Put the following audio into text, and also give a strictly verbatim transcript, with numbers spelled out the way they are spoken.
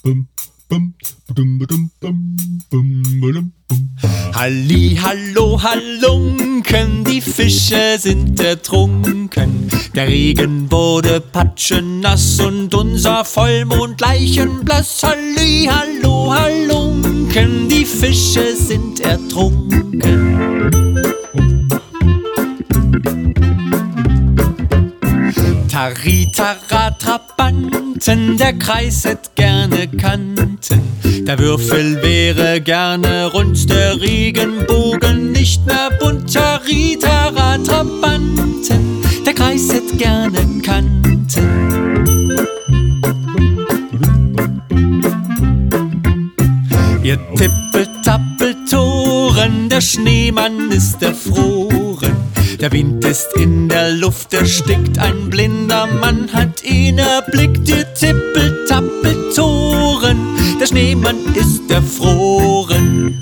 Halli, hallo, halunken, die Fische sind ertrunken. Der Regen wurde patschenass und unser Vollmond leichenblass. Halli, hallo, halunken, die Fische sind ertrunken. Taritara-Trabanten, der Kreis hätt gerne Kanten. Der Würfel wäre gerne rund, der Regenbogen nicht mehr bunt. Taritara-Trabanten, der Kreis hätt gerne Kanten. Ihr Tippeltappeltoren, der Schneemann ist erfroren. Der Wind ist in der Luft, erstickt, ein blinder Mann hat ihn erblickt. Ihr Tippeltappeltoren, der Schneemann ist erfroren.